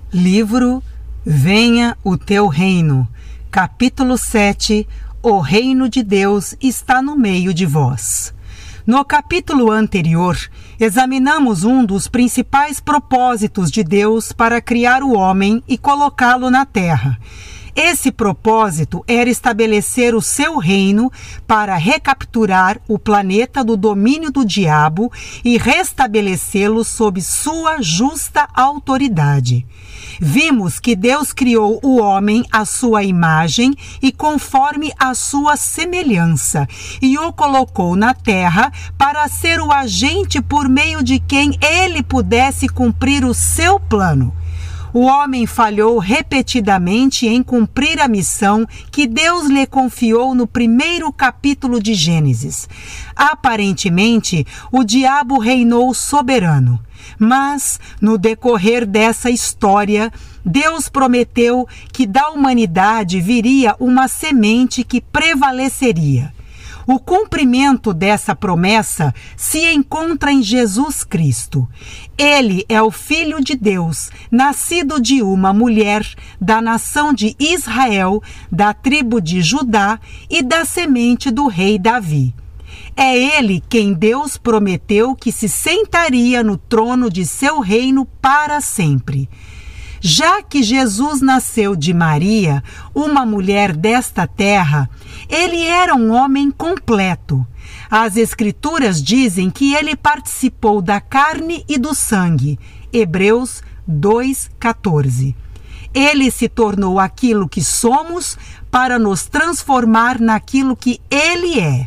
Livro Venha o Teu Reino, capítulo 7, O Reino de Deus está no meio de vós. No capítulo anterior, examinamos um dos principais propósitos de Deus para criar o homem e colocá-lo na terra. Esse propósito era estabelecer o seu reino para recapturar o planeta do domínio do diabo e restabelecê-lo sob sua justa autoridade. Vimos que Deus criou o homem à sua imagem e conforme a sua semelhança, e o colocou na terra para ser o agente por meio de quem ele pudesse cumprir o seu plano. O homem falhou repetidamente em cumprir a missão que Deus lhe confiou no primeiro capítulo de Gênesis. Aparentemente, o diabo reinou soberano. Mas, no decorrer dessa história, Deus prometeu que da humanidade viria uma semente que prevaleceria. O cumprimento dessa promessa se encontra em Jesus Cristo. Ele é o Filho de Deus, nascido de uma mulher, da nação de Israel, da tribo de Judá e da semente do rei Davi. É ele quem Deus prometeu que se sentaria no trono de seu reino para sempre. Já que Jesus nasceu de Maria, uma mulher desta terra, ele era um homem completo. As Escrituras dizem que ele participou da carne e do sangue. Hebreus 2,14. Ele se tornou aquilo que somos para nos transformar naquilo que ele é.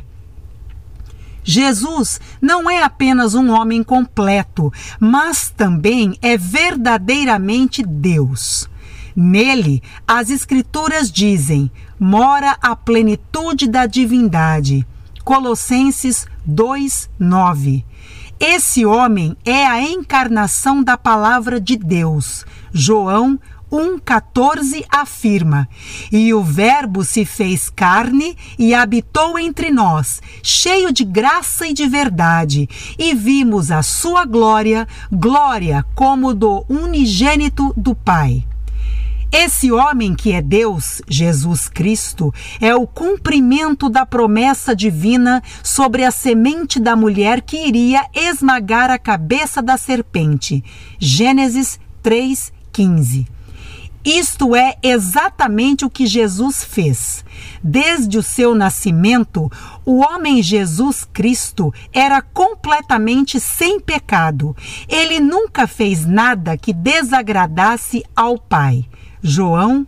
Jesus não é apenas um homem completo, mas também é verdadeiramente Deus. Nele, as Escrituras dizem, mora a plenitude da divindade. Colossenses 2:9. Esse homem é a encarnação da palavra de Deus. João 1,14 afirma, e o Verbo se fez carne e habitou entre nós, cheio de graça e de verdade, e vimos a sua glória, glória como do unigênito do Pai. Esse homem que é Deus, Jesus Cristo, é o cumprimento da promessa divina sobre a semente da mulher que iria esmagar a cabeça da serpente. Gênesis 3:15. Isto é exatamente o que Jesus fez. Desde o seu nascimento, o homem Jesus Cristo era completamente sem pecado. Ele nunca fez nada que desagradasse ao Pai. João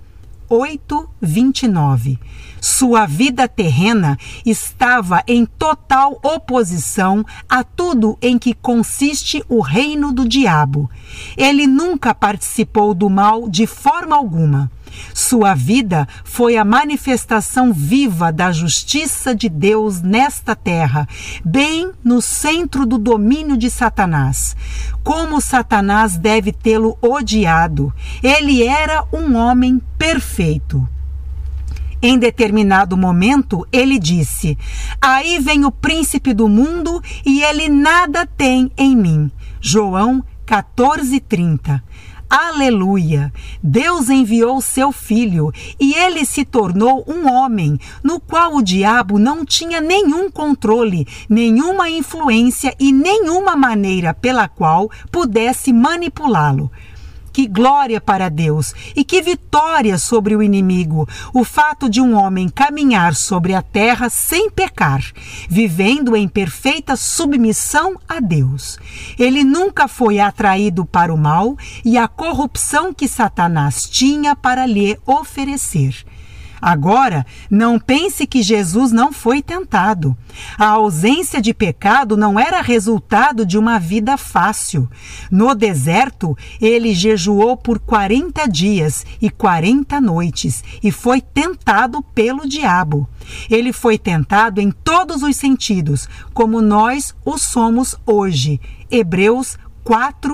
8:29. Sua vida terrena estava em total oposição a tudo em que consiste o reino do diabo. Ele nunca participou do mal de forma alguma. Sua vida foi a manifestação viva da justiça de Deus nesta terra, bem no centro do domínio de Satanás. Como Satanás deve tê-lo odiado. Ele era um homem perfeito. Em determinado momento, ele disse, aí vem o príncipe do mundo e ele nada tem em mim. João 14:30. Aleluia! Deus enviou seu Filho e ele se tornou um homem, no qual o diabo não tinha nenhum controle, nenhuma influência e nenhuma maneira pela qual pudesse manipulá-lo. Que glória para Deus e que vitória sobre o inimigo, o fato de um homem caminhar sobre a terra sem pecar, vivendo em perfeita submissão a Deus. Ele nunca foi atraído para o mal e a corrupção que Satanás tinha para lhe oferecer. Agora, não pense que Jesus não foi tentado. A ausência de pecado não era resultado de uma vida fácil. No deserto, ele jejuou por 40 dias e 40 noites e foi tentado pelo diabo. Ele foi tentado em todos os sentidos, como nós o somos hoje. Hebreus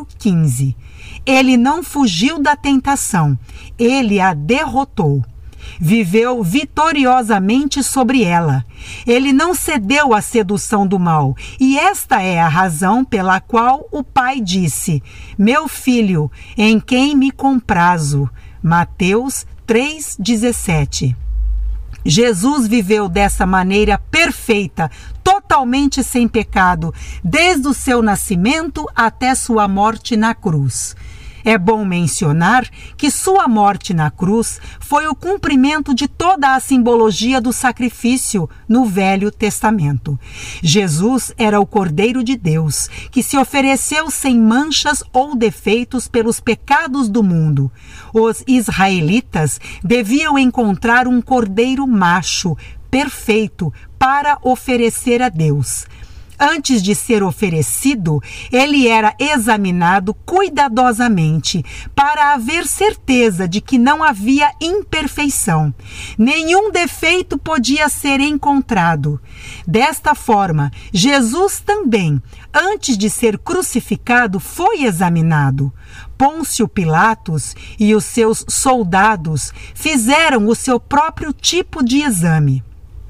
4:15. Ele não fugiu da tentação, ele a derrotou. Viveu vitoriosamente sobre ela. Ele não cedeu à sedução do mal, e esta é a razão pela qual o Pai disse: Meu filho, em quem me comprazo. Mateus 3,17. Jesus viveu dessa maneira perfeita, totalmente sem pecado, desde o seu nascimento até sua morte na cruz. É bom mencionar que sua morte na cruz foi o cumprimento de toda a simbologia do sacrifício no Velho Testamento. Jesus era o Cordeiro de Deus, que se ofereceu sem manchas ou defeitos pelos pecados do mundo. Os israelitas deviam encontrar um cordeiro macho, perfeito, para oferecer a Deus. Antes de ser oferecido, ele era examinado cuidadosamente para haver certeza de que não havia imperfeição. Nenhum defeito podia ser encontrado. Desta forma, Jesus também, antes de ser crucificado, foi examinado. Pôncio Pilatos e os seus soldados fizeram o seu próprio tipo de exame.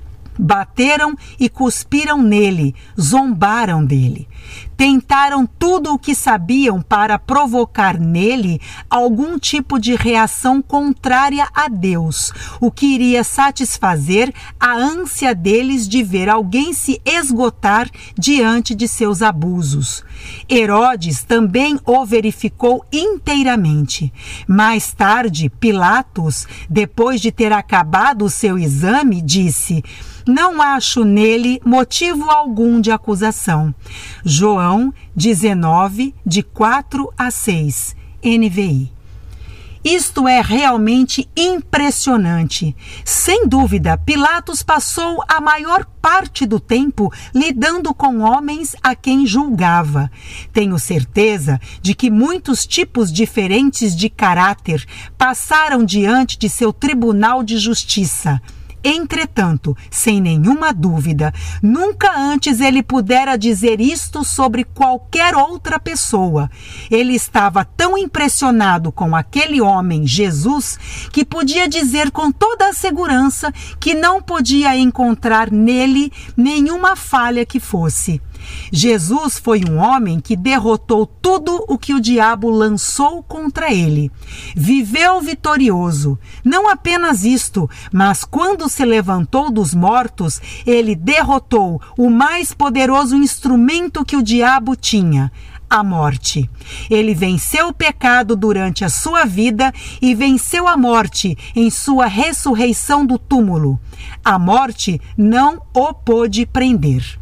Bateram e cuspiram nele, zombaram dele. Tentaram tudo o que sabiam para provocar nele algum tipo de reação contrária a Deus, o que iria satisfazer a ânsia deles de ver alguém se esgotar diante de seus abusos. Herodes também o verificou inteiramente. Mais tarde, Pilatos, depois de ter acabado o seu exame, disse: Não acho nele motivo algum de acusação. João 19, de 4 a 6, NVI. Isto é realmente impressionante. Sem dúvida, Pilatos passou a maior parte do tempo lidando com homens a quem julgava. Tenho certeza de que muitos tipos diferentes de caráter passaram diante de seu tribunal de justiça. Entretanto, sem nenhuma dúvida, nunca antes ele pudera dizer isto sobre qualquer outra pessoa. Ele estava tão impressionado com aquele homem, Jesus, que podia dizer com toda a segurança que não podia encontrar nele nenhuma falha que fosse. Jesus foi um homem que derrotou tudo o que o diabo lançou contra ele. Viveu vitorioso. Não apenas isto, mas quando se levantou dos mortos, ele derrotou o mais poderoso instrumento que o diabo tinha: a morte. Ele venceu o pecado durante a sua vida e venceu a morte em sua ressurreição do túmulo. A morte não o pôde prender.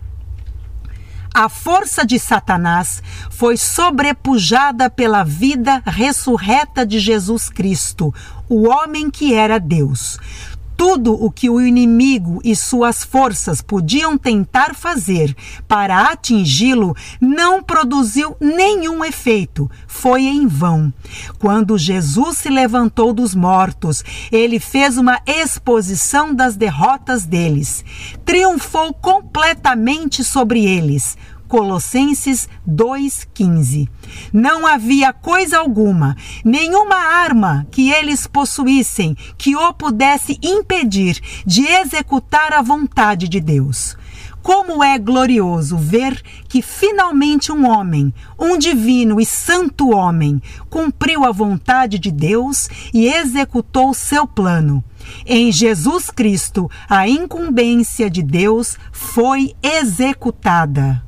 A força de Satanás foi sobrepujada pela vida ressurreta de Jesus Cristo, o homem que era Deus. Tudo o que o inimigo e suas forças podiam tentar fazer para atingi-lo não produziu nenhum efeito, foi em vão. Quando Jesus se levantou dos mortos, ele fez uma exposição das derrotas deles, triunfou completamente sobre eles. Colossenses 2,15. Não havia coisa alguma, nenhuma arma que eles possuíssem que o pudesse impedir de executar a vontade de Deus. Como é glorioso ver que finalmente um homem, um divino e santo homem, cumpriu a vontade de Deus e executou seu plano. Em Jesus Cristo, a incumbência de Deus foi executada.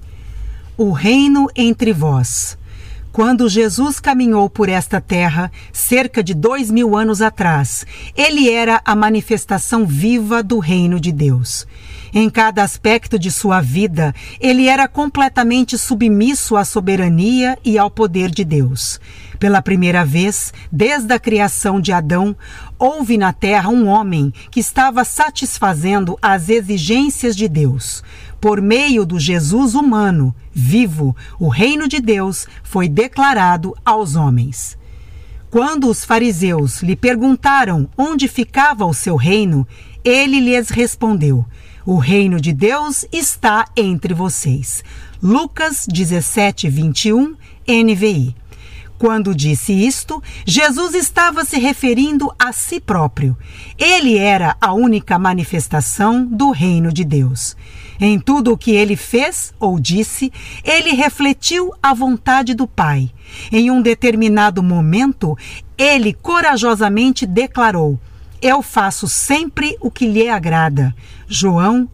O reino entre vós. Quando Jesus caminhou por esta terra, cerca de 2000 anos atrás, ele era a manifestação viva do reino de Deus. Em cada aspecto de sua vida, ele era completamente submisso à soberania e ao poder de Deus. Pela primeira vez, desde a criação de Adão, houve na terra um homem que estava satisfazendo as exigências de Deus. Por meio do Jesus humano, vivo, o reino de Deus foi declarado aos homens. Quando os fariseus lhe perguntaram onde ficava o seu reino, ele lhes respondeu: o reino de Deus está entre vocês. Lucas 17:21, NVI. Quando disse isto, Jesus estava se referindo a si próprio. Ele era a única manifestação do reino de Deus. Em tudo o que ele fez ou disse, ele refletiu a vontade do Pai. Em um determinado momento, ele corajosamente declarou: "Eu faço sempre o que lhe agrada." João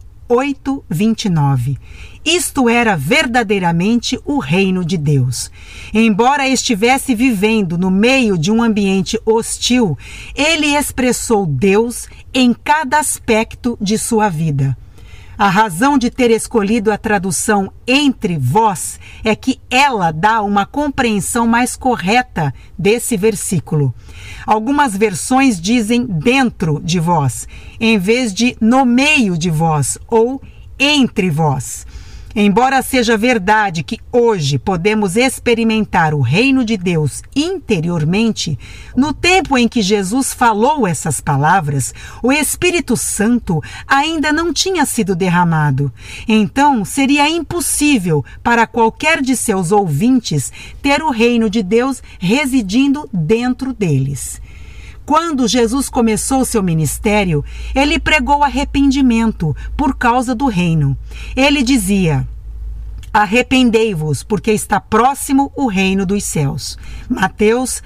8:29. Isto era verdadeiramente o reino de Deus. Embora estivesse vivendo no meio de um ambiente hostil, ele expressou Deus em cada aspecto de sua vida. A razão de ter escolhido a tradução "entre vós" é que ela dá uma compreensão mais correta desse versículo. Algumas versões dizem "dentro de vós", em vez de "no meio de vós" ou "entre vós". Embora seja verdade que hoje podemos experimentar o reino de Deus interiormente, no tempo em que Jesus falou essas palavras, o Espírito Santo ainda não tinha sido derramado. Então, seria impossível para qualquer de seus ouvintes ter o reino de Deus residindo dentro deles. Quando Jesus começou seu ministério, ele pregou arrependimento por causa do reino. Ele dizia: "Arrependei-vos, porque está próximo o reino dos céus." Mateus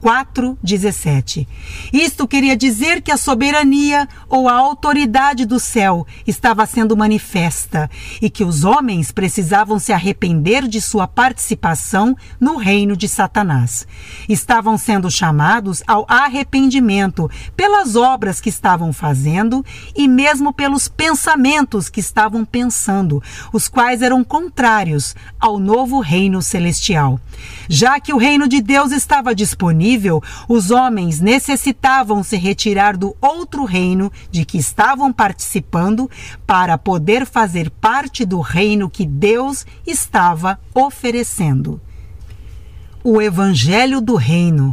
4:17. Isto queria dizer que a soberania ou a autoridade do céu estava sendo manifesta e que os homens precisavam se arrepender de sua participação no reino de Satanás. Estavam sendo chamados ao arrependimento pelas obras que estavam fazendo e mesmo pelos pensamentos que estavam pensando, os quais eram contrários ao novo reino celestial. Já que o reino de Deus estava disponível, os homens necessitavam se retirar do outro reino de que estavam participando para poder fazer parte do reino que Deus estava oferecendo. O Evangelho do Reino.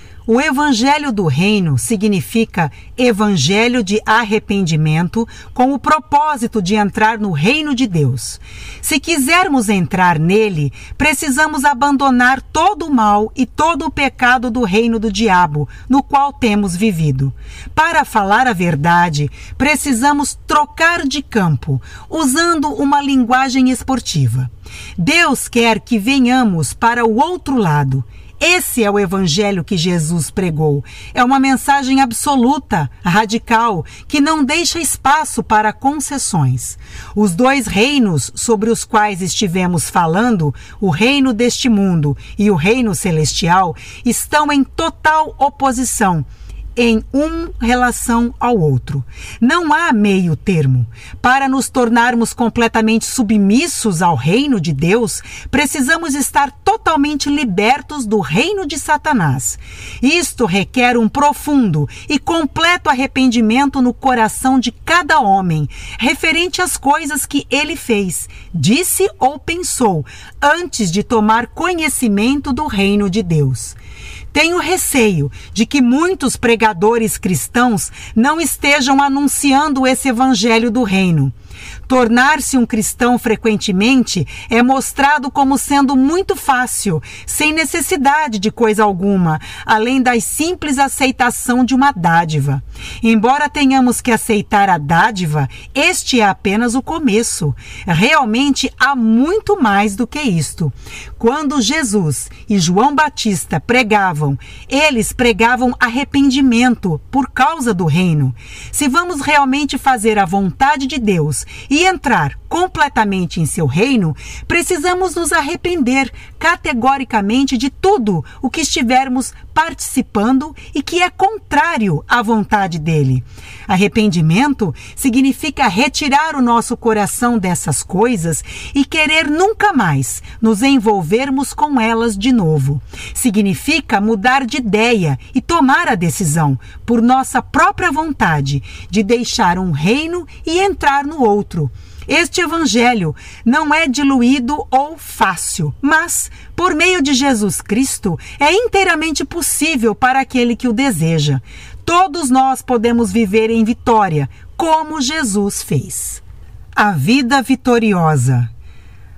O Evangelho do Reino significa evangelho de arrependimento com o propósito de entrar no reino de Deus. Se quisermos entrar nele, precisamos abandonar todo o mal e todo o pecado do reino do diabo, no qual temos vivido. Para falar a verdade, precisamos trocar de campo, usando uma linguagem esportiva. Deus quer que venhamos para o outro lado. Esse é o evangelho que Jesus pregou. É uma mensagem absoluta, radical, que não deixa espaço para concessões. Os dois reinos sobre os quais estivemos falando, o reino deste mundo e o reino celestial, estão em total oposição em relação ao outro. Não há meio termo. Para nos tornarmos completamente submissos ao reino de Deus, precisamos estar totalmente libertos do reino de Satanás. Isto requer um profundo e completo arrependimento no coração de cada homem, referente às coisas que ele fez, disse ou pensou, antes de tomar conhecimento do reino de Deus. Tenho receio de que muitos pregadores cristãos não estejam anunciando esse evangelho do reino. Tornar-se um cristão frequentemente é mostrado como sendo muito fácil, sem necessidade de coisa alguma, além da simples aceitação de uma dádiva. Embora tenhamos que aceitar a dádiva, este é apenas o começo. Realmente há muito mais do que isto. Quando Jesus e João Batista pregavam, eles pregavam arrependimento por causa do reino. Se vamos realmente fazer a vontade de Deus e entrar completamente em seu reino, precisamos nos arrepender categoricamente de tudo o que estivermos participando e que é contrário à vontade dele. Arrependimento significa retirar o nosso coração dessas coisas e querer nunca mais nos envolvermos com elas de novo. Significa mudar de ideia e tomar a decisão, por nossa própria vontade, de deixar um reino e entrar no outro. Este evangelho não é diluído ou fácil, mas, por meio de Jesus Cristo, é inteiramente possível para aquele que o deseja. Todos nós podemos viver em vitória, como Jesus fez. A vida vitoriosa.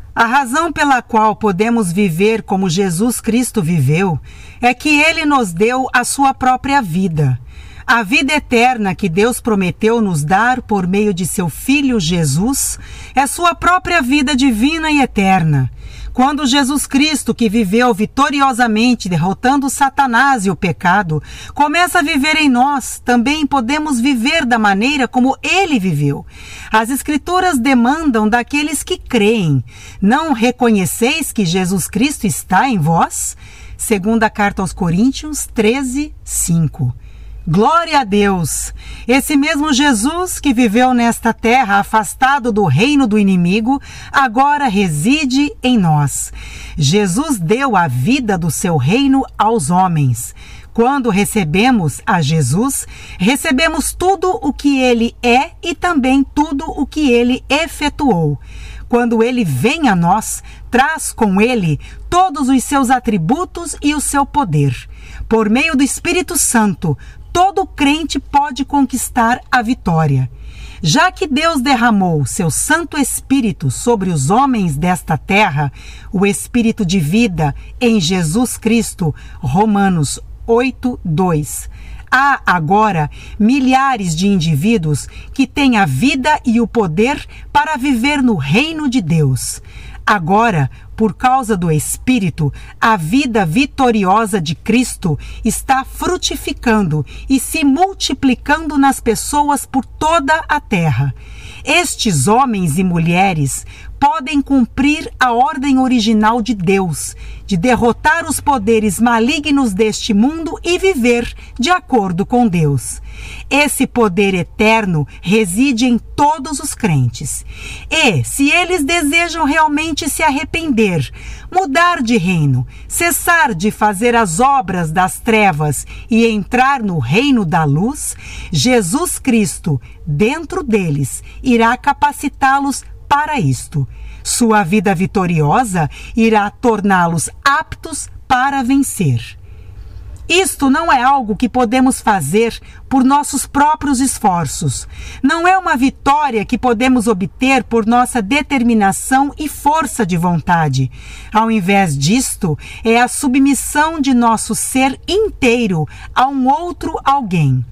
A razão pela qual podemos viver como Jesus Cristo viveu é que Ele nos deu a sua própria vida. A vida eterna que Deus prometeu nos dar por meio de seu Filho Jesus é sua própria vida divina e eterna. Quando Jesus Cristo, que viveu vitoriosamente derrotando Satanás e o pecado, começa a viver em nós, também podemos viver da maneira como Ele viveu. As Escrituras demandam daqueles que creem: não reconheceis que Jesus Cristo está em vós? Segunda carta aos Coríntios 13:5. Glória a Deus! Esse mesmo Jesus que viveu nesta terra afastado do reino do inimigo, agora reside em nós. Jesus deu a vida do seu reino aos homens. Quando recebemos a Jesus, recebemos tudo o que Ele é e também tudo o que Ele efetuou. Quando Ele vem a nós, traz com Ele todos os seus atributos e o seu poder. Por meio do Espírito Santo, todo crente pode conquistar a vitória. Já que Deus derramou seu Santo Espírito sobre os homens desta terra, o Espírito de vida em Jesus Cristo, Romanos 8:2. Há agora milhares de indivíduos que têm a vida e o poder para viver no reino de Deus. Agora, por causa do Espírito, a vida vitoriosa de Cristo está frutificando e se multiplicando nas pessoas por toda a terra. Estes homens e mulheres podem cumprir a ordem original de Deus, de derrotar os poderes malignos deste mundo e viver de acordo com Deus. Esse poder eterno reside em todos os crentes. E, se eles desejam realmente se arrepender, mudar de reino, cessar de fazer as obras das trevas e entrar no reino da luz, Jesus Cristo, dentro deles, irá capacitá-los para isto. Sua vida vitoriosa irá torná-los aptos para vencer. Isto não é algo que podemos fazer por nossos próprios esforços. Não é uma vitória que podemos obter por nossa determinação e força de vontade. Ao invés disto, é a submissão de nosso ser inteiro a um outro alguém.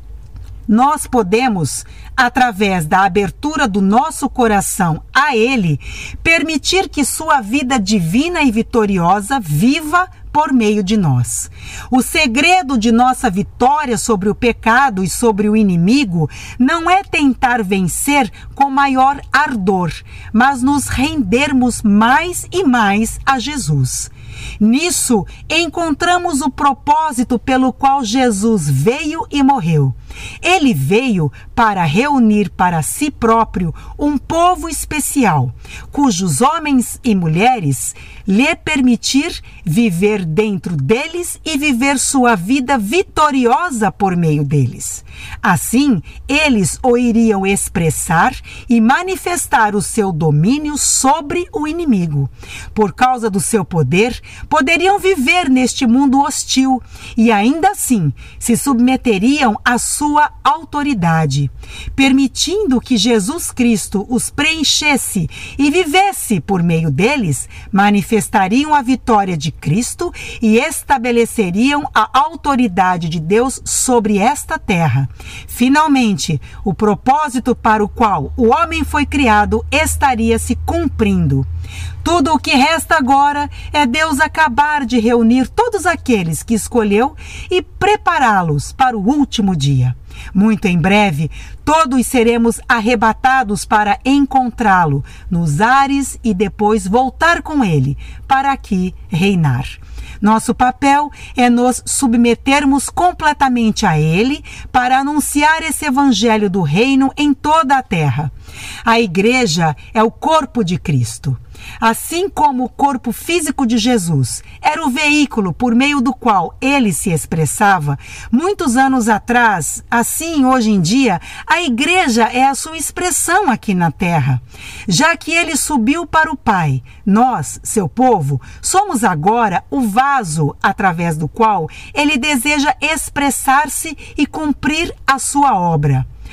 Nós podemos, através da abertura do nosso coração a Ele, permitir que sua vida divina e vitoriosa viva por meio de nós. O segredo de nossa vitória sobre o pecado e sobre o inimigo não é tentar vencer com maior ardor, mas nos rendermos mais e mais a Jesus. Nisso, encontramos o propósito pelo qual Jesus veio e morreu. Ele veio para reunir para si próprio um povo especial, cujos homens e mulheres lhe permitir viver dentro deles e viver sua vida vitoriosa por meio deles. Assim, eles o iriam expressar e manifestar o seu domínio sobre o inimigo. Por causa do seu poder, poderiam viver neste mundo hostil e ainda assim se submeteriam à sua autoridade, permitindo que Jesus Cristo os preenchesse e vivesse por meio deles, manifestariam a vitória de Cristo e estabeleceriam a autoridade de Deus sobre esta terra. Finalmente, o propósito para o qual o homem foi criado estaria se cumprindo. Tudo o que resta agora é Deus acabar de reunir todos aqueles que escolheu e prepará-los para o último dia. Muito em breve, todos seremos arrebatados para encontrá-lo nos ares e depois voltar com ele para aqui reinar. Nosso papel é nos submetermos completamente a ele para anunciar esse evangelho do reino em toda a terra. A igreja é o corpo de Cristo. Assim como o corpo físico de Jesus era o veículo por meio do qual ele se expressava, muitos anos atrás, assim hoje em dia, a igreja é a sua expressão aqui na terra. Já que ele subiu para o Pai, nós, seu povo, somos agora o vaso através do qual ele deseja expressar-se e cumprir a sua obra.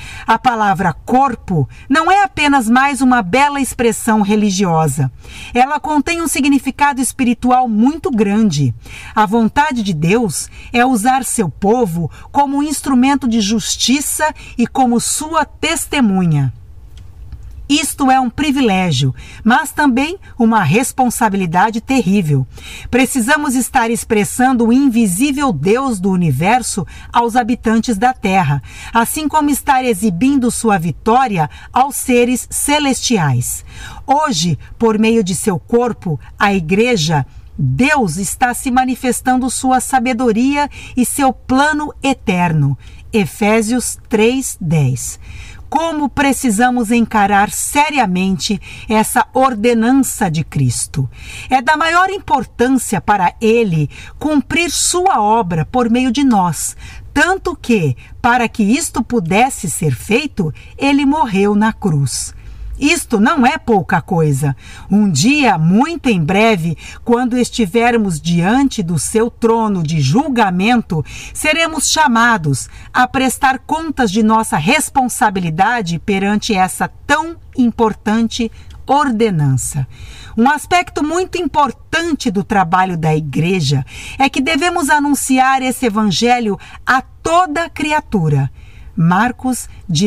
A palavra corpo não é apenas mais uma bela expressão religiosa. Ela contém um significado espiritual muito grande. A vontade de Deus é usar seu povo como um instrumento de justiça e como sua testemunha. Isto é um privilégio, mas também uma responsabilidade terrível. Precisamos estar expressando o invisível Deus do universo aos habitantes da Terra, assim como estar exibindo sua vitória aos seres celestiais. Hoje, por meio de seu corpo, a Igreja, Deus está se manifestando sua sabedoria e seu plano eterno. Efésios 3:10. Como precisamos encarar seriamente essa ordenança de Cristo. É da maior importância para Ele cumprir sua obra por meio de nós, tanto que, para que isto pudesse ser feito, Ele morreu na cruz. Isto não é pouca coisa. Um dia, muito em breve, quando estivermos diante do seu trono de julgamento, seremos chamados a prestar contas de nossa responsabilidade perante essa tão importante ordenança. Um aspecto muito importante do trabalho da Igreja é que devemos anunciar esse evangelho a toda criatura. Marcos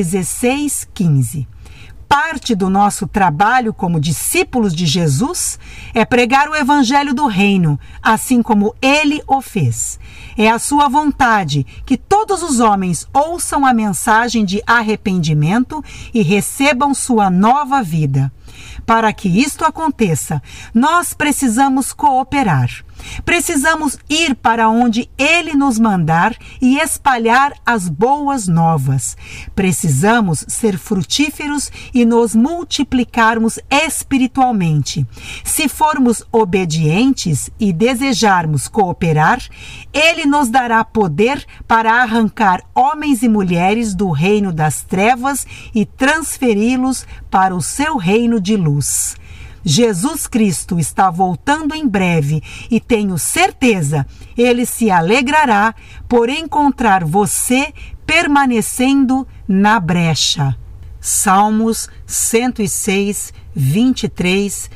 16:15. Parte do nosso trabalho como discípulos de Jesus é pregar o evangelho do reino, assim como ele o fez. É a sua vontade que todos os homens ouçam a mensagem de arrependimento e recebam sua nova vida. Para que isto aconteça, nós precisamos cooperar. Precisamos ir para onde Ele nos mandar e espalhar as boas novas. Precisamos ser frutíferos e nos multiplicarmos espiritualmente. Se formos obedientes e desejarmos cooperar, Ele nos dará poder para arrancar homens e mulheres do reino das trevas e transferi-los para o seu reino de luz. Jesus Cristo está voltando em breve e tenho certeza, Ele se alegrará por encontrar você permanecendo na brecha. Salmos 106, 23,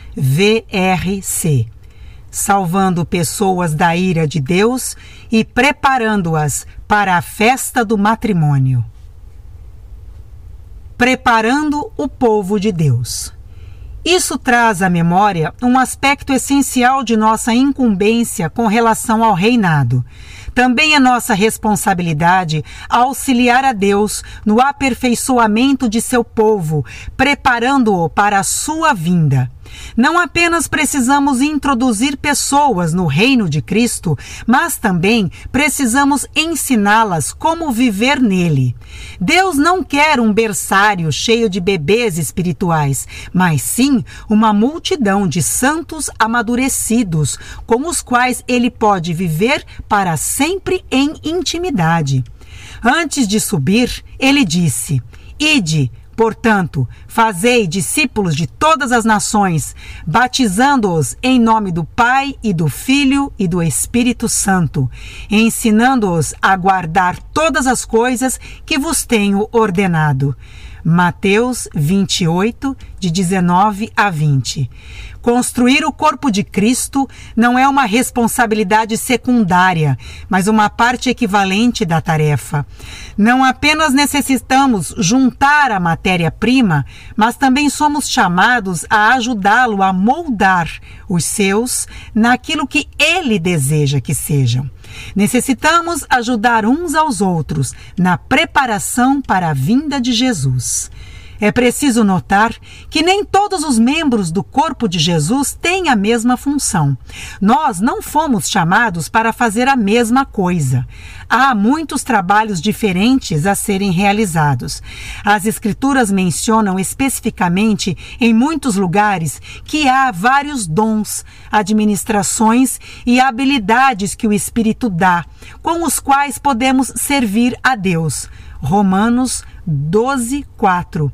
VRC. Salvando pessoas da ira de Deus e preparando-as para a festa do matrimônio. Preparando o povo de Deus. Isso traz à memória um aspecto essencial de nossa incumbência com relação ao reinado. Também é nossa responsabilidade auxiliar a Deus no aperfeiçoamento de seu povo, preparando-o para a sua vinda. Não apenas precisamos introduzir pessoas no reino de Cristo, mas também precisamos ensiná-las como viver nele. Deus não quer um berçário cheio de bebês espirituais, mas sim uma multidão de santos amadurecidos, com os quais ele pode viver para sempre em intimidade. Antes de subir, ele disse: "Ide, portanto, fazei discípulos de todas as nações, batizando-os em nome do Pai e do Filho e do Espírito Santo, ensinando-os a guardar todas as coisas que vos tenho ordenado." Mateus 28, de 19 a 20. Construir o corpo de Cristo não é uma responsabilidade secundária, mas uma parte equivalente da tarefa. Não apenas necessitamos juntar a matéria-prima, mas também somos chamados a ajudá-lo a moldar os seus naquilo que ele deseja que sejam. Necessitamos ajudar uns aos outros na preparação para a vinda de Jesus. É preciso notar que nem todos os membros do corpo de Jesus têm a mesma função. Nós não fomos chamados para fazer a mesma coisa. Há muitos trabalhos diferentes a serem realizados. As Escrituras mencionam especificamente em muitos lugares que há vários dons, administrações e habilidades que o Espírito dá, com os quais podemos servir a Deus. Romanos 12, 4.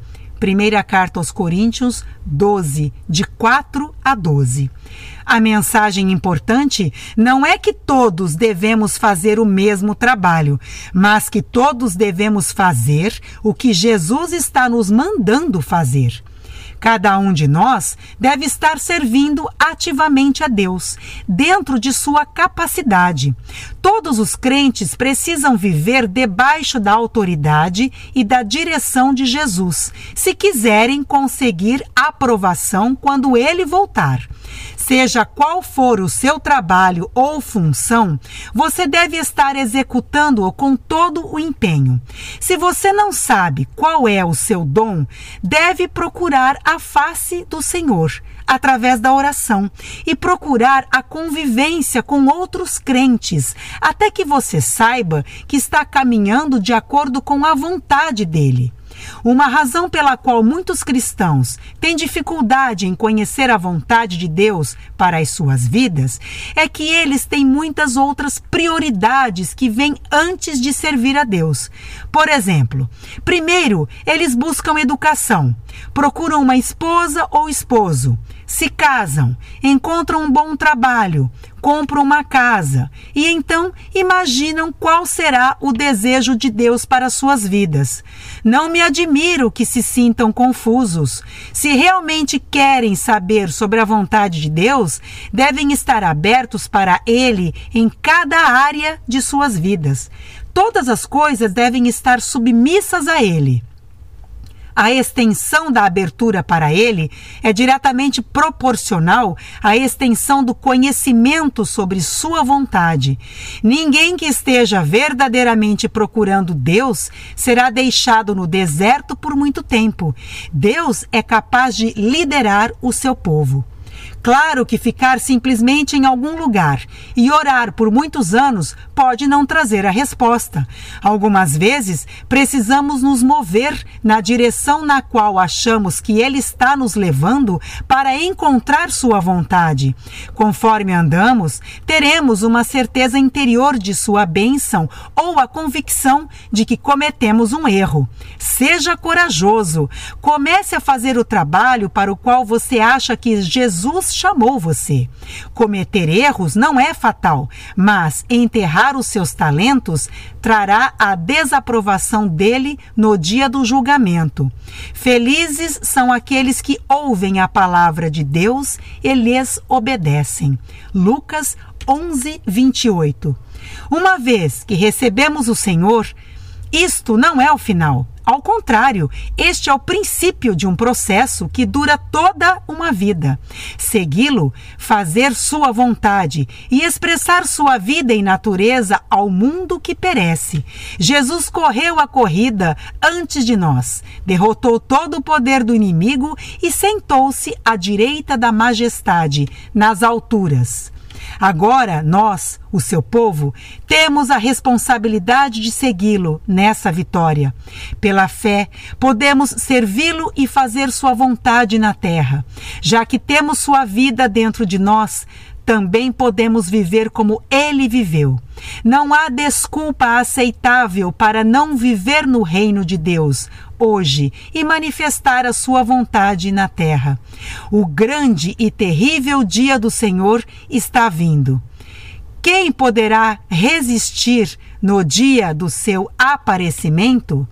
Primeira Carta aos Coríntios 12, de 4 a 12. A mensagem importante não é que todos devemos fazer o mesmo trabalho, mas que todos devemos fazer o que Jesus está nos mandando fazer. Cada um de nós deve estar servindo ativamente a Deus, dentro de sua capacidade. Todos os crentes precisam viver debaixo da autoridade e da direção de Jesus, se quiserem conseguir aprovação quando ele voltar. Seja qual for o seu trabalho ou função, você deve estar executando-o com todo o empenho. Se você não sabe qual é o seu dom, deve procurar a face do Senhor, através da oração, e procurar a convivência com outros crentes, até que você saiba que está caminhando de acordo com a vontade dele. Uma razão pela qual muitos cristãos têm dificuldade em conhecer a vontade de Deus para as suas vidas é que eles têm muitas outras prioridades que vêm antes de servir a Deus. Por exemplo, primeiro, eles buscam educação, procuram uma esposa ou esposo, se casam, encontram um bom trabalho, compram uma casa e então imaginam qual será o desejo de Deus para suas vidas. Não me admiro que se sintam confusos. Se realmente querem saber sobre a vontade de Deus, devem estar abertos para Ele em cada área de suas vidas. Todas as coisas devem estar submissas a Ele. A extensão da abertura para ele é diretamente proporcional à extensão do conhecimento sobre sua vontade. Ninguém que esteja verdadeiramente procurando Deus será deixado no deserto por muito tempo. Deus é capaz de liderar o seu povo. Claro que ficar simplesmente em algum lugar e orar por muitos anos pode não trazer a resposta. Algumas vezes precisamos nos mover na direção na qual achamos que Ele está nos levando para encontrar sua vontade. Conforme andamos, teremos uma certeza interior de sua bênção ou a convicção de que cometemos um erro. Seja corajoso. Comece a fazer o trabalho para o qual você acha que Jesus chamou você. Cometer erros não é fatal, mas enterrar os seus talentos trará a desaprovação dele no dia do julgamento. Felizes são aqueles que ouvem a palavra de Deus e lhes obedecem. Lucas 11, 28. Uma vez que recebemos o Senhor, isto não é o final. Ao contrário, este é o princípio de um processo que dura toda uma vida. Segui-lo, fazer sua vontade e expressar sua vida e natureza ao mundo que perece. Jesus correu a corrida antes de nós, derrotou todo o poder do inimigo e sentou-se à direita da majestade, nas alturas. Agora, nós, o seu povo, temos a responsabilidade de segui-lo nessa vitória. Pela fé, podemos servi-lo e fazer sua vontade na terra. Já que temos sua vida dentro de nós, também podemos viver como ele viveu. Não há desculpa aceitável para não viver no reino de Deus hoje e manifestar a sua vontade na terra. O grande e terrível dia do Senhor está vindo. Quem poderá resistir no dia do seu aparecimento?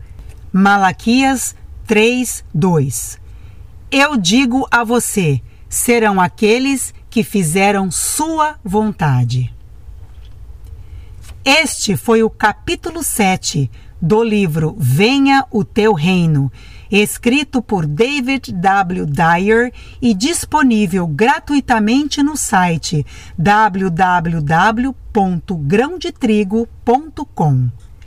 Malaquias 3:2. Eu digo a você, serão aqueles que fizeram sua vontade. Este foi o capítulo 7 do livro Venha o Teu Reino, escrito por David W. Dyer e disponível gratuitamente no site www.grãodetrigo.com.